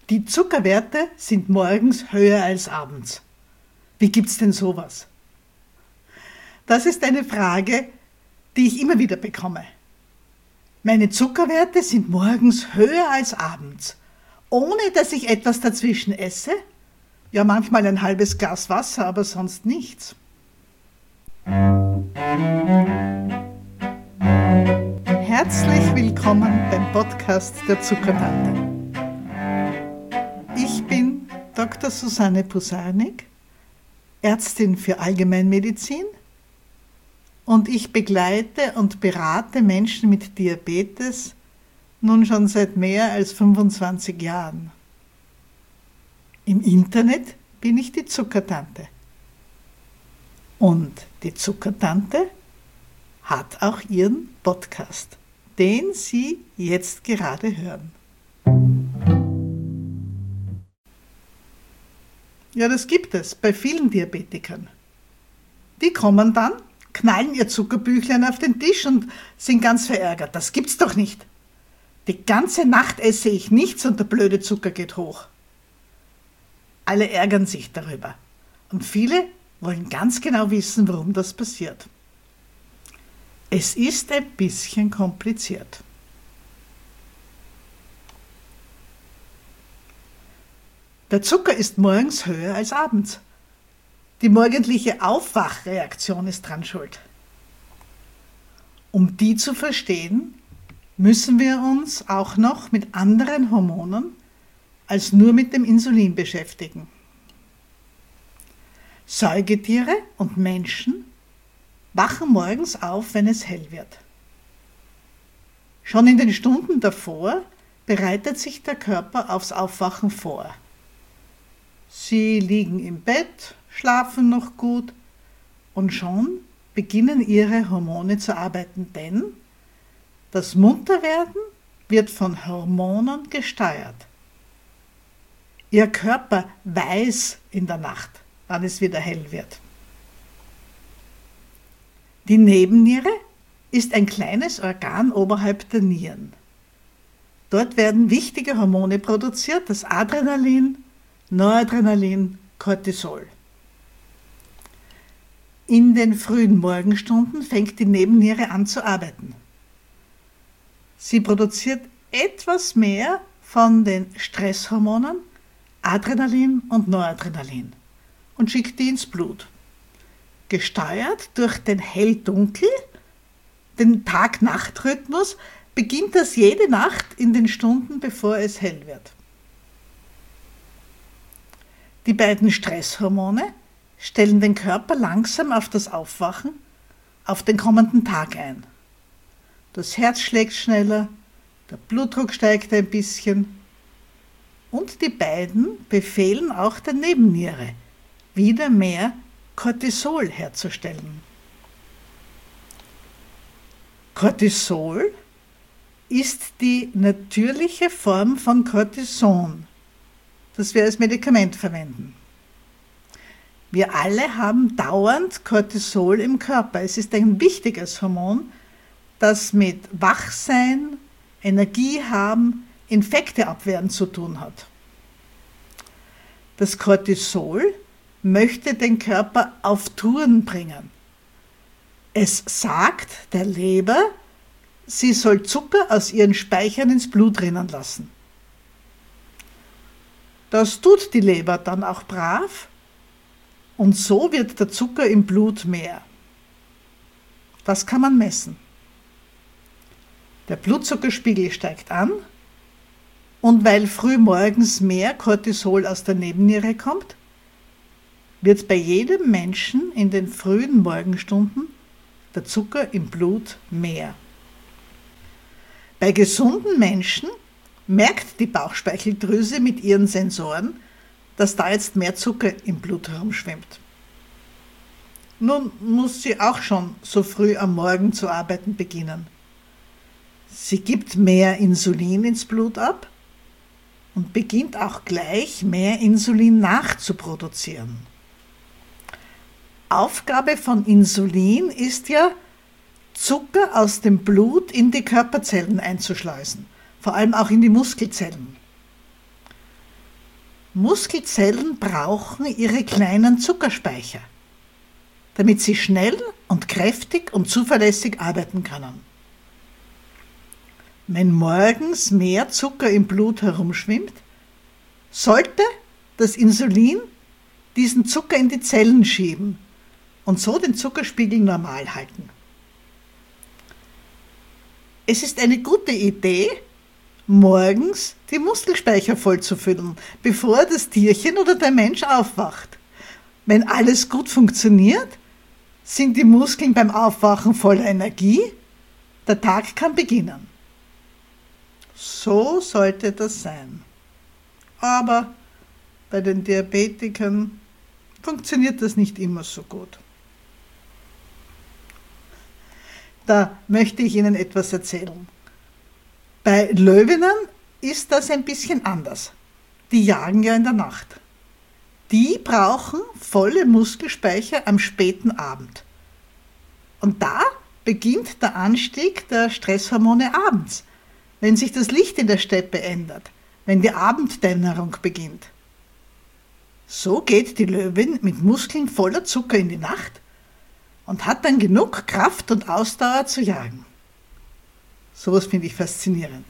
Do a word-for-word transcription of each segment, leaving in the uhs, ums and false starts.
Die Zuckerwerte sind morgens höher als abends. Wie gibt's denn sowas? Das ist eine Frage, die ich immer wieder bekomme. Meine Zuckerwerte sind morgens höher als abends, ohne dass ich etwas dazwischen esse? Ja, manchmal ein halbes Glas Wasser, aber sonst nichts. Herzlich willkommen beim Podcast der Zuckertante. Ich bin Doktor Susanne Pusarnik, Ärztin für Allgemeinmedizin, und ich begleite und berate Menschen mit Diabetes nun schon seit mehr als fünfundzwanzig Jahren. Im Internet bin ich die Zuckertante. Und die Zuckertante hat auch ihren Podcast, den Sie jetzt gerade hören. Ja, das gibt es bei vielen Diabetikern. Die kommen dann, knallen ihr Zuckerbüchlein auf den Tisch und sind ganz verärgert. Das gibt's doch nicht. Die ganze Nacht esse ich nichts und der blöde Zucker geht hoch. Alle ärgern sich darüber. Und viele wollen ganz genau wissen, warum das passiert. Es ist ein bisschen kompliziert. Der Zucker ist morgens höher als abends. Die morgendliche Aufwachreaktion ist dran schuld. Um die zu verstehen, müssen wir uns auch noch mit anderen Hormonen als nur mit dem Insulin beschäftigen. Säugetiere und Menschen wachen morgens auf, wenn es hell wird. Schon in den Stunden davor bereitet sich der Körper aufs Aufwachen vor. Sie liegen im Bett, schlafen noch gut und schon beginnen ihre Hormone zu arbeiten, denn das Munterwerden wird von Hormonen gesteuert. Ihr Körper weiß in der Nacht, wann es wieder hell wird. Die Nebenniere ist ein kleines Organ oberhalb der Nieren. Dort werden wichtige Hormone produziert, das Adrenalin, Noradrenalin, Cortisol. In den frühen Morgenstunden fängt die Nebenniere an zu arbeiten. Sie produziert etwas mehr von den Stresshormonen, Adrenalin und Noradrenalin und schickt die ins Blut. Gesteuert durch den Hell-Dunkel, den Tag-Nacht-Rhythmus, beginnt das jede Nacht in den Stunden, bevor es hell wird. Die beiden Stresshormone stellen den Körper langsam auf das Aufwachen, auf den kommenden Tag ein. Das Herz schlägt schneller, der Blutdruck steigt ein bisschen und die beiden befehlen auch der Nebenniere, wieder mehr Cortisol herzustellen. Cortisol ist die natürliche Form von Cortison, das wir als Medikament verwenden. Wir alle haben dauernd Cortisol im Körper. Es ist ein wichtiges Hormon, das mit Wachsein, Energie haben, Infekte abwehren zu tun hat. Das Cortisol möchte den Körper auf Touren bringen. Es sagt der Leber, sie soll Zucker aus ihren Speichern ins Blut rinnen lassen. Das tut die Leber dann auch brav und so wird der Zucker im Blut mehr. Das kann man messen. Der Blutzuckerspiegel steigt an und weil früh morgens mehr Cortisol aus der Nebenniere kommt, wird bei jedem Menschen in den frühen Morgenstunden der Zucker im Blut mehr. Bei gesunden Menschen merkt die Bauchspeicheldrüse mit ihren Sensoren, dass da jetzt mehr Zucker im Blut herumschwimmt. Nun muss sie auch schon so früh am Morgen zu arbeiten beginnen. Sie gibt mehr Insulin ins Blut ab und beginnt auch gleich mehr Insulin nachzuproduzieren. Aufgabe von Insulin ist ja, Zucker aus dem Blut in die Körperzellen einzuschleusen, vor allem auch in die Muskelzellen. Muskelzellen brauchen ihre kleinen Zuckerspeicher, damit sie schnell und kräftig und zuverlässig arbeiten können. Wenn morgens mehr Zucker im Blut herumschwimmt, sollte das Insulin diesen Zucker in die Zellen schieben und so den Zuckerspiegel normal halten. Es ist eine gute Idee, morgens die Muskelspeicher vollzufüllen, bevor das Tierchen oder der Mensch aufwacht. Wenn alles gut funktioniert, sind die Muskeln beim Aufwachen voller Energie, der Tag kann beginnen. So sollte das sein. Aber bei den Diabetikern funktioniert das nicht immer so gut. Da möchte ich Ihnen etwas erzählen. Bei Löwinnen ist das ein bisschen anders. Die jagen ja in der Nacht. Die brauchen volle Muskelspeicher am späten Abend. Und da beginnt der Anstieg der Stresshormone abends, wenn sich das Licht in der Steppe ändert, wenn die Abenddämmerung beginnt. So geht die Löwin mit Muskeln voller Zucker in die Nacht und hat dann genug Kraft und Ausdauer zu jagen. Sowas finde ich faszinierend.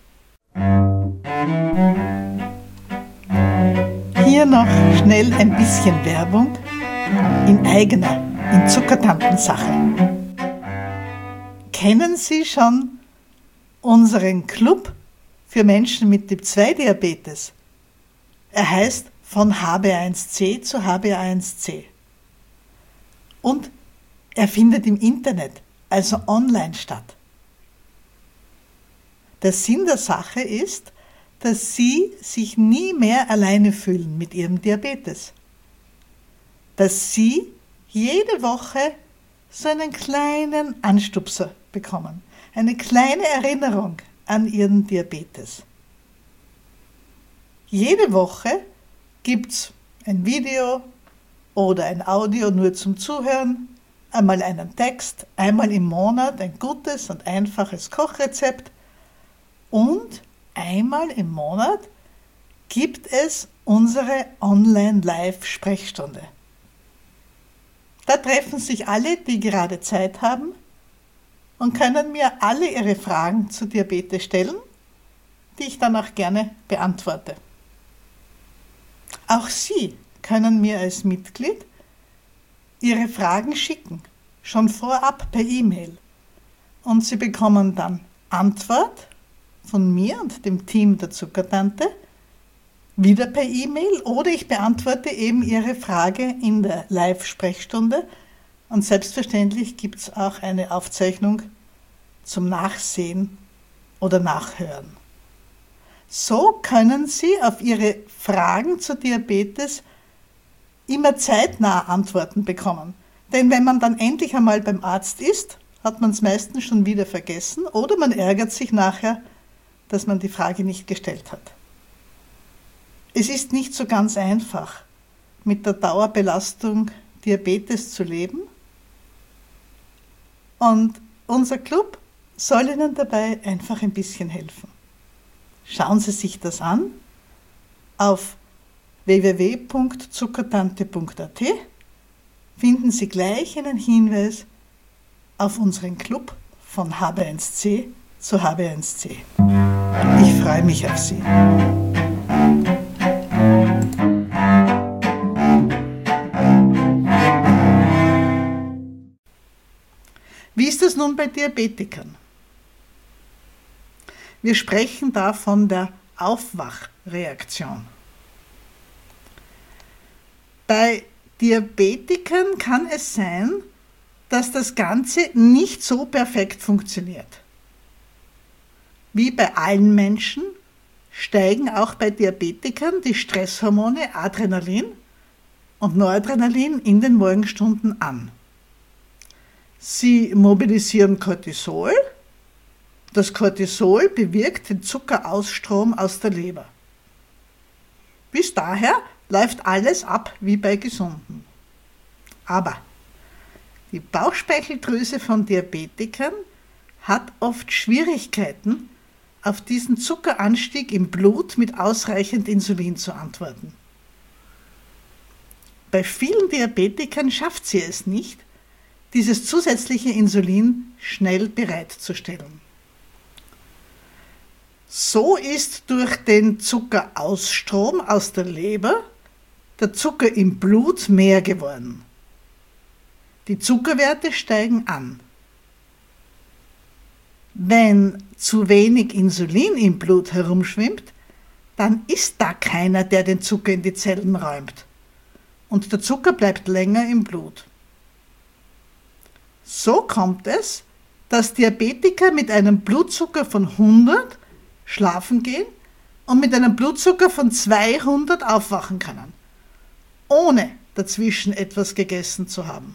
Hier noch schnell ein bisschen Werbung in eigener, in Zuckertantensache. Kennen Sie schon unseren Club für Menschen mit Typ zwei Diabetes? Er heißt von H B A eins C zu H B A eins C. Und er findet im Internet, also online statt. Der Sinn der Sache ist, dass Sie sich nie mehr alleine fühlen mit Ihrem Diabetes. Dass Sie jede Woche so einen kleinen Anstupser bekommen, eine kleine Erinnerung an Ihren Diabetes. Jede Woche gibt es ein Video oder ein Audio nur zum Zuhören, einmal einen Text, einmal im Monat ein gutes und einfaches Kochrezept und einmal im Monat gibt es unsere Online-Live-Sprechstunde. Da treffen sich alle, die gerade Zeit haben und können mir alle ihre Fragen zu Diabetes stellen, die ich dann auch gerne beantworte. Auch Sie können mir als Mitglied Ihre Fragen schicken, schon vorab per E-Mail. Und Sie bekommen dann Antwort von mir und dem Team der Zuckertante, wieder per E-Mail oder ich beantworte eben Ihre Frage in der Live-Sprechstunde. Und selbstverständlich gibt es auch eine Aufzeichnung zum Nachsehen oder Nachhören. So können Sie auf Ihre Fragen zu Diabetes immer zeitnah Antworten bekommen. Denn wenn man dann endlich einmal beim Arzt ist, hat man es meistens schon wieder vergessen oder man ärgert sich nachher, dass man die Frage nicht gestellt hat. Es ist nicht so ganz einfach, mit der Dauerbelastung Diabetes zu leben. Und unser Club soll Ihnen dabei einfach ein bisschen helfen. Schauen Sie sich das an auf w w w punkt zuckertante punkt a t. Finden Sie gleich einen Hinweis auf unseren Club von H B A eins C zu H B A eins C. Ich freue mich auf Sie. Wie ist es nun bei Diabetikern? Wir sprechen da von der Aufwachreaktion. Bei Diabetikern kann es sein, dass das Ganze nicht so perfekt funktioniert. Wie bei allen Menschen steigen auch bei Diabetikern die Stresshormone Adrenalin und Noradrenalin in den Morgenstunden an. Sie mobilisieren Cortisol. Das Cortisol bewirkt den Zuckerausstrom aus der Leber. Bis daher läuft alles ab wie bei Gesunden. Aber die Bauchspeicheldrüse von Diabetikern hat oft Schwierigkeiten, auf diesen Zuckeranstieg im Blut mit ausreichend Insulin zu antworten. Bei vielen Diabetikern schafft sie es nicht, dieses zusätzliche Insulin schnell bereitzustellen. So ist durch den Zuckerausstrom aus der Leber der Zucker im Blut mehr geworden. Die Zuckerwerte steigen an. Wenn zu wenig Insulin im Blut herumschwimmt, dann ist da keiner, der den Zucker in die Zellen räumt. Und der Zucker bleibt länger im Blut. So kommt es, dass Diabetiker mit einem Blutzucker von hundert schlafen gehen und mit einem Blutzucker von zweihundert aufwachen können, ohne dazwischen etwas gegessen zu haben.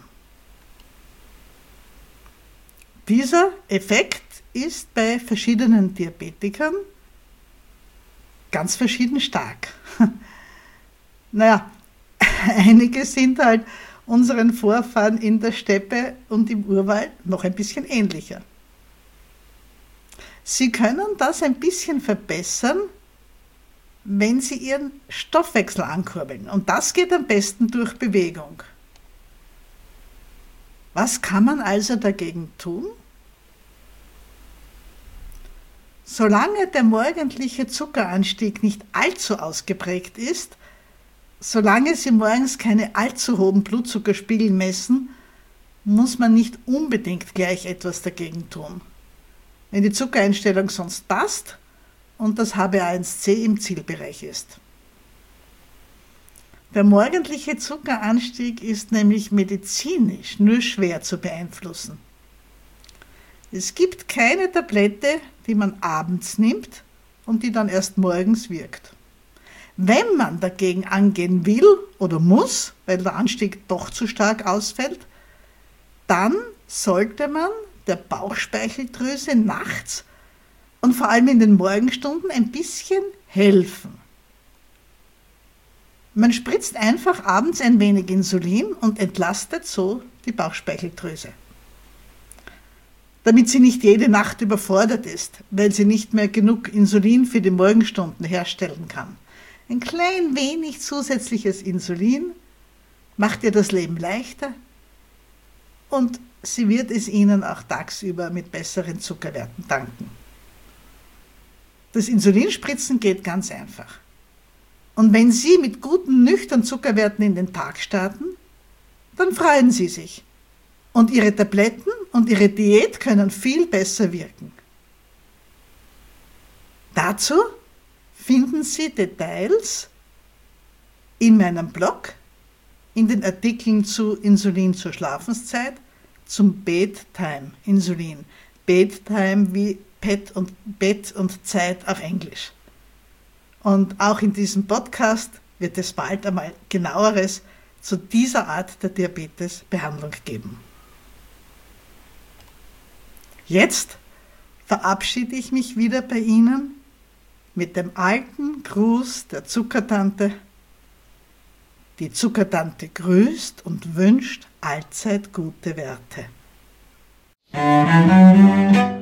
Dieser Effekt ist bei verschiedenen Diabetikern ganz verschieden stark. Naja, einige sind halt unseren Vorfahren in der Steppe und im Urwald noch ein bisschen ähnlicher. Sie können das ein bisschen verbessern, wenn Sie Ihren Stoffwechsel ankurbeln. Und das geht am besten durch Bewegung. Was kann man also dagegen tun? Solange der morgendliche Zuckeranstieg nicht allzu ausgeprägt ist, solange Sie morgens keine allzu hohen Blutzuckerspiegel messen, muss man nicht unbedingt gleich etwas dagegen tun. Wenn die Zuckereinstellung sonst passt und das H b A eins C im Zielbereich ist. Der morgendliche Zuckeranstieg ist nämlich medizinisch nur schwer zu beeinflussen. Es gibt keine Tablette, die man abends nimmt und die dann erst morgens wirkt. Wenn man dagegen angehen will oder muss, weil der Anstieg doch zu stark ausfällt, dann sollte man der Bauchspeicheldrüse nachts und vor allem in den Morgenstunden ein bisschen helfen. Man spritzt einfach abends ein wenig Insulin und entlastet so die Bauchspeicheldrüse, damit sie nicht jede Nacht überfordert ist, weil sie nicht mehr genug Insulin für die Morgenstunden herstellen kann. Ein klein wenig zusätzliches Insulin macht ihr das Leben leichter und sie wird es Ihnen auch tagsüber mit besseren Zuckerwerten danken. Das Insulinspritzen geht ganz einfach. Und wenn Sie mit guten, nüchternen Zuckerwerten in den Tag starten, dann freuen Sie sich. Und Ihre Tabletten und Ihre Diät können viel besser wirken. Dazu finden Sie Details in meinem Blog, in den Artikeln zu Insulin zur Schlafenszeit, zum Bedtime-Insulin. Bedtime wie Bett und, Bett und Zeit auf Englisch. Und auch in diesem Podcast wird es bald einmal genaueres zu dieser Art der Diabetesbehandlung geben. Jetzt verabschiede ich mich wieder bei Ihnen mit dem alten Gruß der Zuckertante. Die Zuckertante grüßt und wünscht allzeit gute Werte.